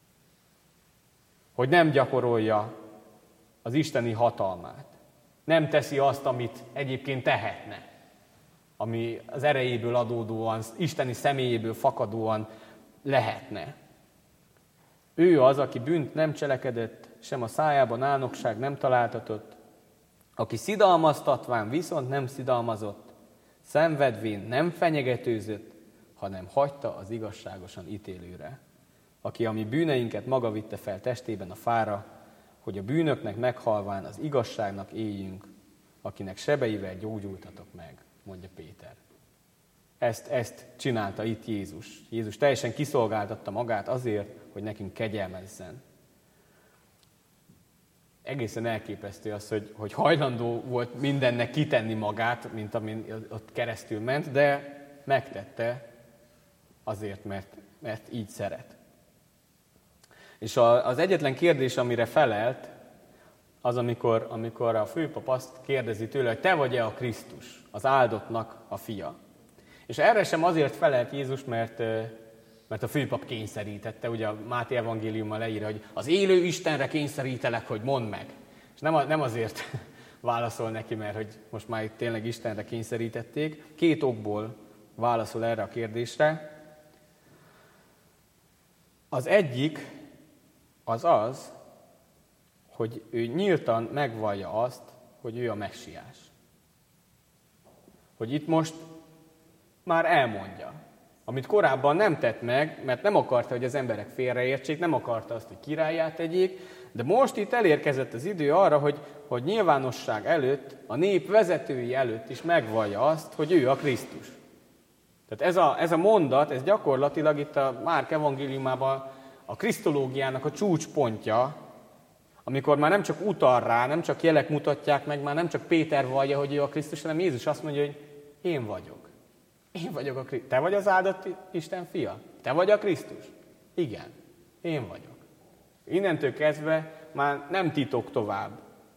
Hogy nem gyakorolja az isteni hatalmát. Nem teszi azt, amit egyébként tehetne. Ami az erejéből adódóan, isteni személyéből fakadóan lehetne. Ő az, aki bűnt nem cselekedett, sem a szájában álnokság nem találtatott, aki szidalmaztatván viszont nem szidalmazott, szenvedvén nem fenyegetőzött, hanem hagyta az igazságosan ítélőre, aki a mi bűneinket maga vitte fel testében a fára, hogy a bűnöknek meghalván az igazságnak éljünk, akinek sebeivel gyógyultatok meg, mondja Péter. Ezt csinálta itt Jézus. Jézus teljesen kiszolgáltatta magát azért, hogy nekünk kegyelmezzen. Egészen elképesztő az, hogy hajlandó volt mindennek kitenni magát, mint amin ott keresztül ment, de megtette azért, mert így szeret. És az egyetlen kérdés, amire felelt, az, amikor a főpap azt kérdezi tőle, hogy te vagy-e a Krisztus, az áldottnak a fia. És erre sem azért felelt Jézus, mert a főpap kényszerítette. Ugye a Máté evangéliumban leírja, hogy az élő Istenre kényszerítelek, hogy mondd meg. És nem azért válaszol neki, mert hogy most már itt tényleg Istenre kényszerítették. 2 okból válaszol erre a kérdésre. Az egyik az, hogy ő nyíltan megvallja azt, hogy ő a messiás. Hogy itt most már elmondja, amit korábban nem tett meg, mert nem akarta, hogy az emberek félreértsék, nem akarta azt, hogy királlyá tegyék, de most itt elérkezett az idő arra, hogy nyilvánosság előtt, a nép vezetői előtt is megvallja azt, hogy ő a Krisztus. Tehát ez a mondat, ez gyakorlatilag itt a Márk evangéliumában a krisztológiának a csúcspontja, amikor már nem csak utal rá, nem csak jelek mutatják meg, már nem csak Péter vallja, hogy ő a Krisztus, hanem Jézus azt mondja, hogy én vagyok. Én vagyok a Krisztus. Te vagy az áldott Isten fia? Te vagy a Krisztus? Igen, én vagyok. Innentől kezdve már nem titok tovább.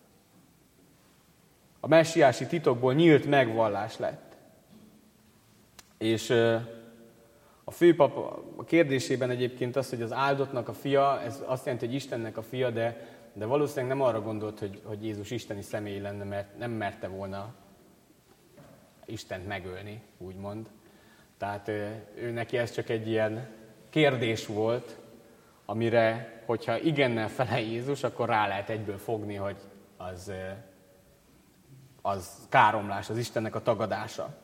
A messiási titokból nyílt megvallás lett. És a főpap a kérdésében egyébként az, hogy az áldottnak a fia, ez azt jelenti, hogy Istennek a fia, de valószínűleg nem arra gondolt, hogy Jézus isteni személy lenne, mert nem merte volna Istent megölni, úgymond. Tehát ő neki ez csak egy ilyen kérdés volt, amire, hogyha igennel felel Jézus, akkor rá lehet egyből fogni, hogy az káromlás, az Istennek a tagadása.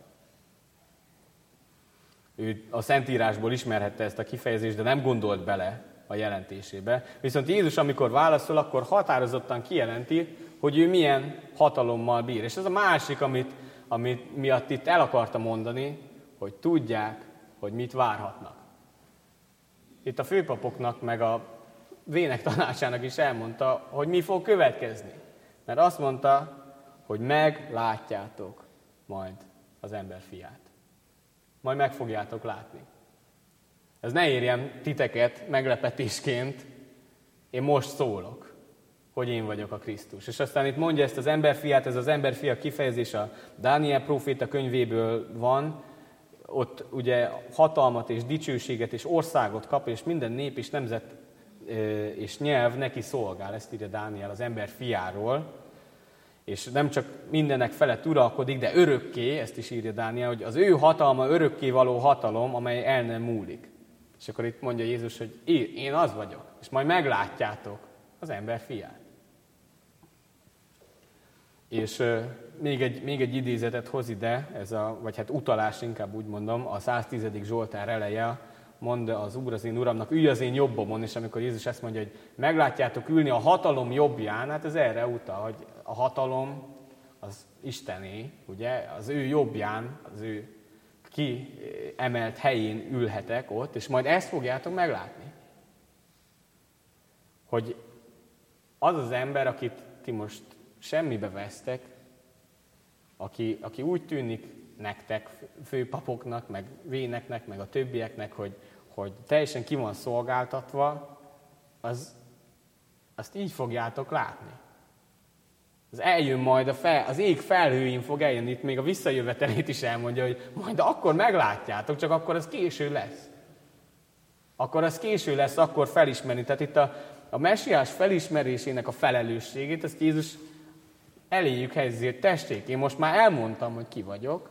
Ő a Szentírásból ismerhette ezt a kifejezést, de nem gondolt bele a jelentésébe. Viszont Jézus, amikor válaszol, akkor határozottan kijelenti, hogy ő milyen hatalommal bír. És ez a másik, amit miatt itt el akarta mondani, hogy tudják, hogy mit várhatnak. Itt a főpapoknak, meg a vének tanácsának is elmondta, hogy mi fog következni. Mert azt mondta, hogy meglátjátok majd az ember fiát. Majd meg fogjátok látni. Ez ne érjen titeket meglepetésként, én most szólok, hogy én vagyok a Krisztus. És aztán itt mondja ezt az emberfiát, ez az emberfia kifejezés a Dániel próféta könyvéből van, ott ugye hatalmat és dicsőséget és országot kap, és minden nép és nemzet és nyelv neki szolgál, ezt írja Dániel az emberfiáról, és nem csak mindenek felett uralkodik, de örökké, ezt is írja Dániel, hogy az ő hatalma örökké való hatalom, amely el nem múlik. És akkor itt mondja Jézus, hogy én az vagyok, és majd meglátjátok az ember fiát. És még egy idézetet hoz ide, vagy hát utalás inkább úgy mondom, a 110. Zsoltár eleje, mondja az Úr az én Uramnak, ülj az én jobbomon, és amikor Jézus ezt mondja, hogy meglátjátok ülni a hatalom jobbján, hát ez erre utal, hogy a hatalom az Istené, ugye, az ő jobbján, az ő kiemelt helyén ülhetek ott, és majd ezt fogjátok meglátni. hogy az az ember, akit ti most semmibe vesztek, aki úgy tűnik nektek, főpapoknak, meg véneknek, meg a többieknek, hogy teljesen ki van szolgáltatva, azt így fogjátok látni. Az eljön majd az ég felhőin fog eljönni, itt még a visszajövetelét is elmondja, hogy majd akkor meglátjátok, csak akkor az késő lesz. Akkor felismerni. Tehát itt a messiás felismerésének a felelősségét, ezt Jézus eléjük helyezi, testék, én most már elmondtam, hogy ki vagyok,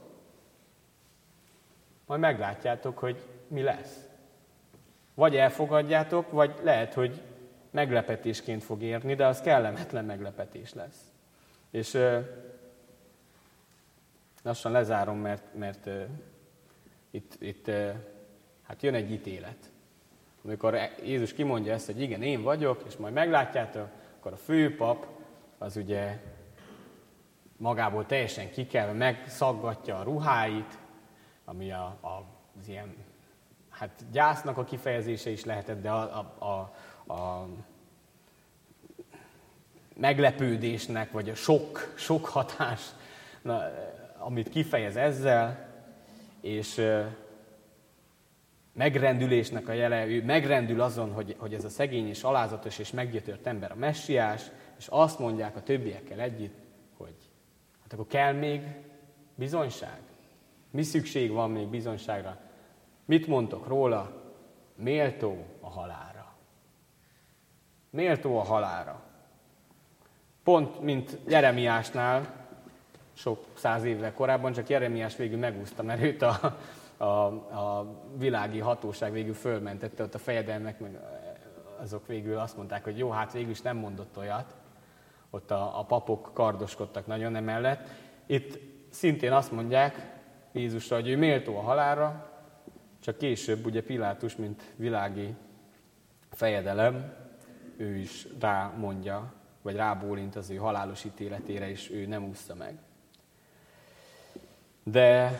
majd meglátjátok, hogy mi lesz. Vagy elfogadjátok, vagy lehet, hogy meglepetésként fog érni, de az kellemetlen meglepetés lesz. És lassan lezárom, mert itt hát jön egy ítélet. Amikor Jézus kimondja ezt, hogy igen, én vagyok, és majd meglátjátok, akkor a főpap az ugye magából teljesen kikelve megszaggatja a ruháit, ami az ilyen, hát gyásznak a kifejezése is lehetett, de a meglepődésnek, vagy a sok hatás, amit kifejez ezzel, és megrendülésnek a jele, ő megrendül azon, hogy ez a szegény és alázatos és meggyötört ember a messiás, és azt mondják a többiekkel együtt, hogy hát akkor kell még bizonyság? Mi szükség van még bizonyságra? Mit mondtok róla? Méltó a halálra. Méltó a halálra. Pont, mint Jeremiásnál, sok száz évvel korábban, csak Jeremiás végül megúszta, mert őt a világi hatóság végül fölmentette, ott a fejedelmek, meg azok végül azt mondták, hogy jó, hát végül is nem mondott olyat. Ott a papok kardoskodtak nagyon emellett. Itt szintén azt mondják Jézusra, hogy ő méltó a halálra, csak később ugye Pilátus, mint világi fejedelem, ő is rámondja, vagy rábólint az ő halálos ítéletére, és ő nem úszta meg. De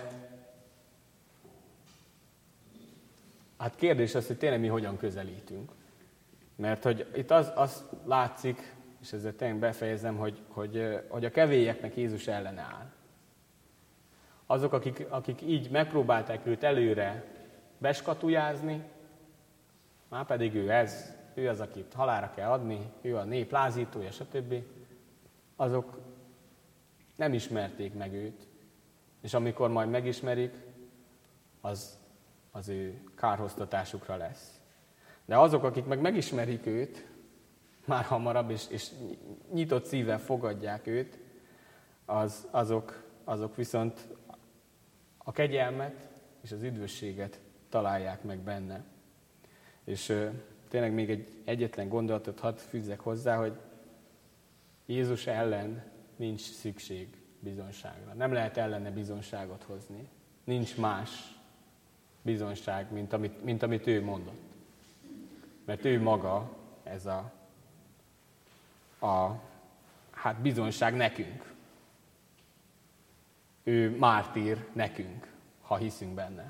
hát kérdés az, hogy tényleg mi hogyan közelítünk. Mert hogy itt az látszik, és ezzel tényleg befejezem, hogy a kevélyeknek Jézus ellene áll. Azok, akik így megpróbálták őt előre beskatujázni, már pedig ő az, akit halálra kell adni, ő a nép lázítója, stb. Azok nem ismerték meg őt, és amikor majd megismerik, az ő kárhoztatásukra lesz. De azok, akik meg megismerik őt, már hamarabb, és nyitott szívvel fogadják őt, azok viszont a kegyelmet és az üdvösséget találják meg benne. És tényleg még egyetlen gondolatot hadd fűzzek hozzá, hogy Jézus ellen nincs szükség bizonyságra. Nem lehet ellene bizonyságot hozni. Nincs más bizonyság, mint amit ő mondott. Mert ő maga ez hát bizonyság nekünk. Ő mártír nekünk, ha hiszünk benne.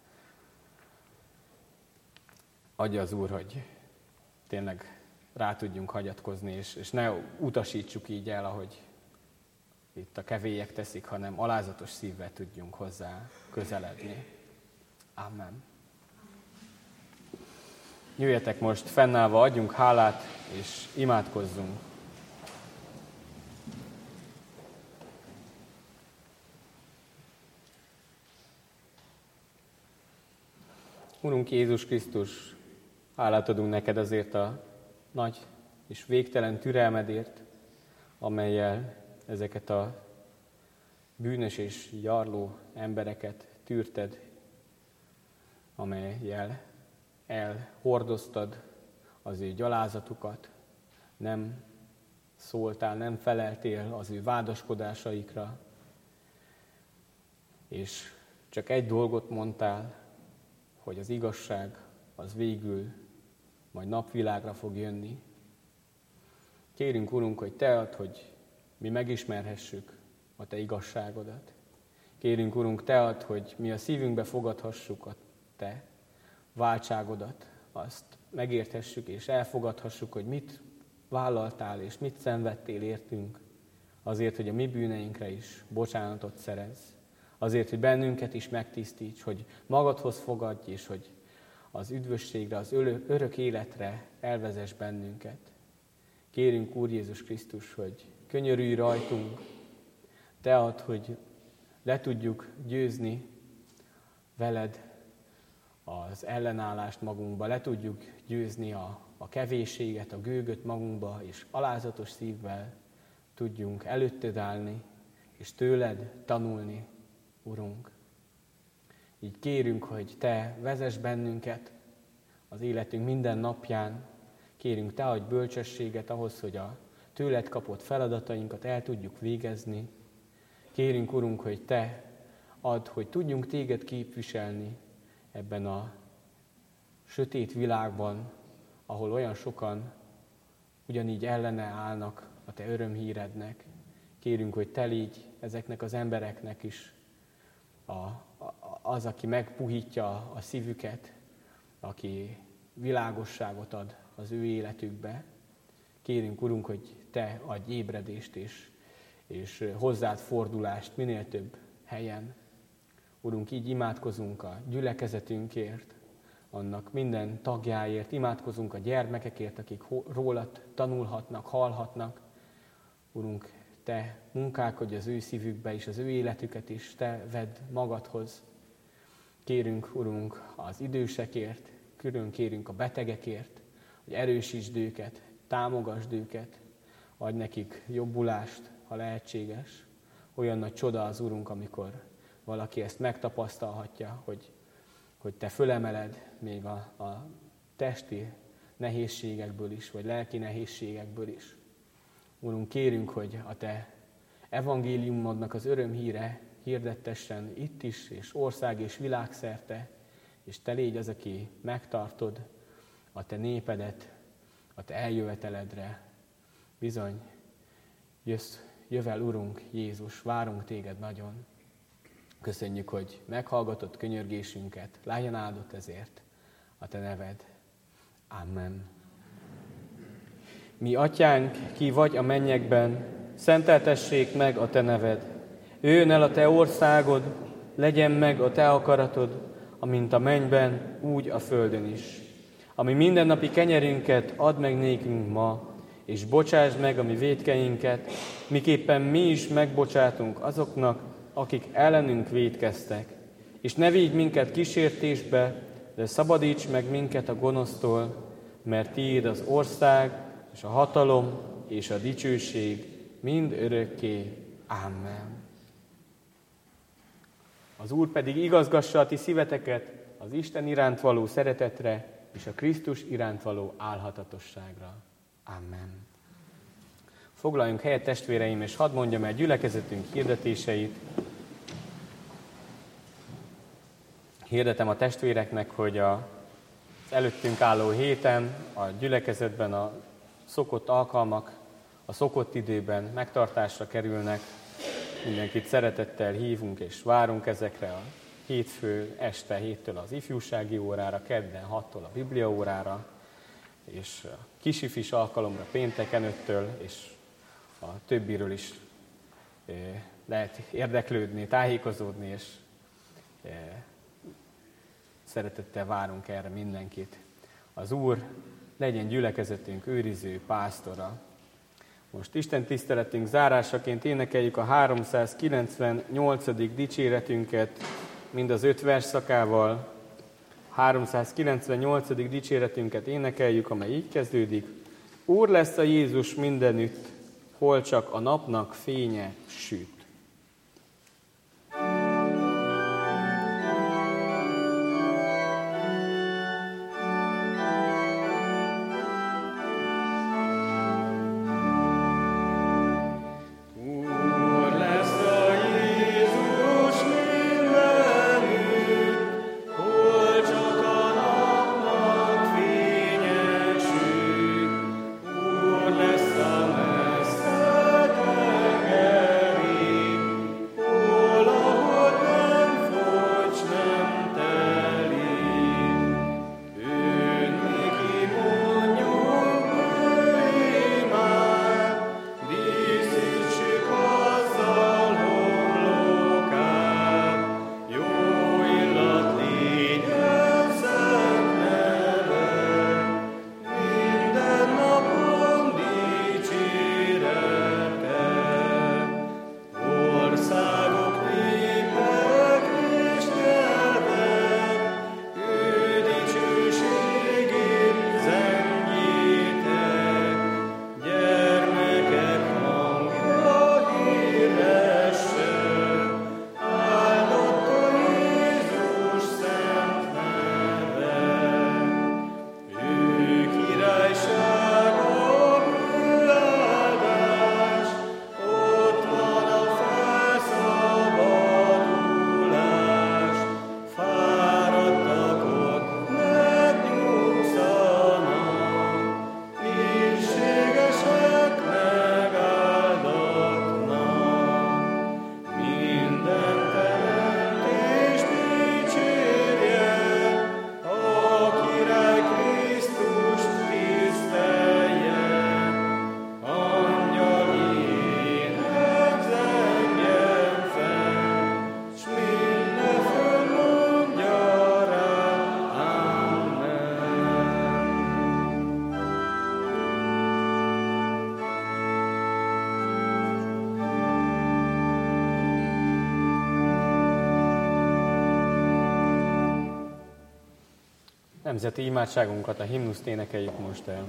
Adja az Úr, hogy tényleg rá tudjunk hagyatkozni, és ne utasítsuk így el, ahogy itt a kevélyek teszik, hanem alázatos szívvel tudjunk hozzá közeledni. Amen. Jöjjetek most fennállva, adjunk hálát, és imádkozzunk. Urunk Jézus Krisztus, hálát adunk neked azért a nagy és végtelen türelmedért, amellyel ezeket a bűnös és gyarló embereket tűrted, amellyel elhordoztad az ő gyalázatukat, nem szóltál, nem feleltél az ő vádaskodásaikra, és csak egy dolgot mondtál, hogy az igazság az végül majd napvilágra fog jönni. Kérünk, Urunk, hogy Te add, hogy mi megismerhessük a Te igazságodat. Kérünk, Urunk, Te add, hogy mi a szívünkbe fogadhassuk a Te váltságodat, azt megérthessük és elfogadhassuk, hogy mit vállaltál és mit szenvedtél értünk, azért, hogy a mi bűneinkre is bocsánatot szerezz, azért, hogy bennünket is megtisztíts, hogy magadhoz fogadj, és hogy az üdvösségre, az örök életre elvezess bennünket. Kérünk, Úr Jézus Krisztus, hogy könyörülj rajtunk, Te add, hogy le tudjuk győzni veled az ellenállást magunkba, le tudjuk győzni a kevésséget, a gőgöt magunkba, és alázatos szívvel tudjunk előtted állni, és tőled tanulni, Urunk. Így kérünk, hogy Te vezess bennünket az életünk minden napján. Kérünk, Te adj bölcsességet ahhoz, hogy a tőled kapott feladatainkat el tudjuk végezni. Kérünk, Urunk, hogy Te add, hogy tudjunk Téged képviselni ebben a sötét világban, ahol olyan sokan ugyanígy ellene állnak a Te örömhírednek. Kérünk, hogy Te légy ezeknek az embereknek is az, aki megpuhítja a szívüket, aki világosságot ad az ő életükbe. Kérünk, Urunk, hogy Te adj ébredést és hozzád fordulást minél több helyen. Urunk, így imádkozunk a gyülekezetünkért, annak minden tagjáért, imádkozunk a gyermekekért, akik rólad tanulhatnak, hallhatnak. Urunk, Te munkálkodj az ő szívükbe és az ő életüket is, Te vedd magadhoz. Kérünk, Urunk, az idősekért, külön kérünk a betegekért, hogy erősítsd őket, támogasd őket, adj nekik jobbulást, ha lehetséges. Olyan nagy csoda az, Urunk, amikor valaki ezt megtapasztalhatja, hogy Te fölemeled még a testi nehézségekből is, vagy lelki nehézségekből is. Urunk, kérünk, hogy a Te evangéliumodnak az örömhíre hirdettessen itt is, és ország és világszerte, és Te légy az, aki megtartod a Te népedet, a Te eljöveteledre. Bizony, jövel, Urunk Jézus, várunk Téged nagyon. Köszönjük, hogy meghallgatod könyörgésünket, legyen áldott ezért a Te neved. Amen. Mi atyánk, ki vagy a mennyekben, szenteltessék meg a Te neved. Jöjjön el a Te országod, legyen meg a Te akaratod, amint a mennyben, úgy a földön is. Ami mindennapi kenyerünket add meg nékünk ma, és bocsásd meg a mi vétkeinket, miképpen mi is megbocsátunk azoknak, akik ellenünk vétkeztek. És ne vigy minket kísértésbe, de szabadíts meg minket a gonosztól, mert Tiéd az ország, és a hatalom, és a dicsőség mind örökké. Amen. Az Úr pedig igazgassa a ti szíveteket az Isten iránt való szeretetre, és a Krisztus iránt való álhatatosságra. Amen. Foglaljunk helyet, testvéreim, és hadd mondjam el gyülekezetünk hirdetéseit. Hirdetem a testvéreknek, hogy az előttünk álló héten a gyülekezetben a szokott alkalmak, a szokott időben megtartásra kerülnek. Mindenkit szeretettel hívunk és várunk ezekre a hétfő este 7-től az ifjúsági órára, kedden 6-tól a Biblia órára, és a kisifis alkalomra pénteken 5-től, és a többiről is lehet érdeklődni, tájékozódni, és szeretettel várunk erre mindenkit. Az Úr legyen gyülekezetünk őriző pásztora. Most Isten tiszteletünk zárásaként énekeljük a 398. dicséretünket, mind az 5 versszakával. 398. dicséretünket énekeljük, amely így kezdődik. Úr lesz a Jézus mindenütt, hol csak a napnak fénye süt. Lesz a mesztetek Nemzeti imádságunkat, a himnuszt énekeljük most el.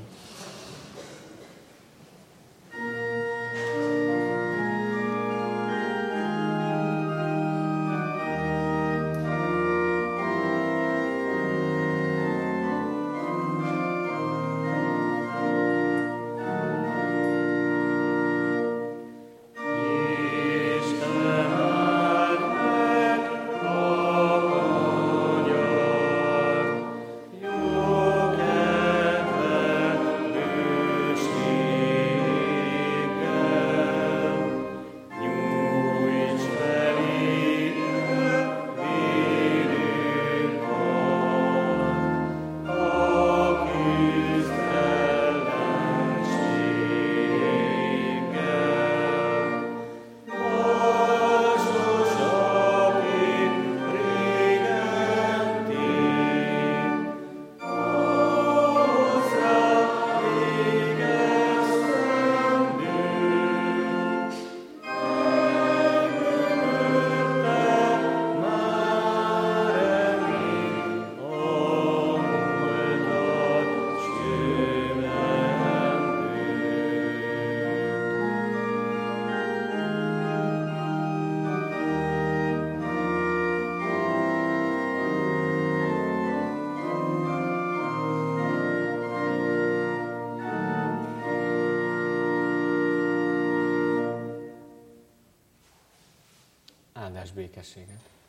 Áldás békességet!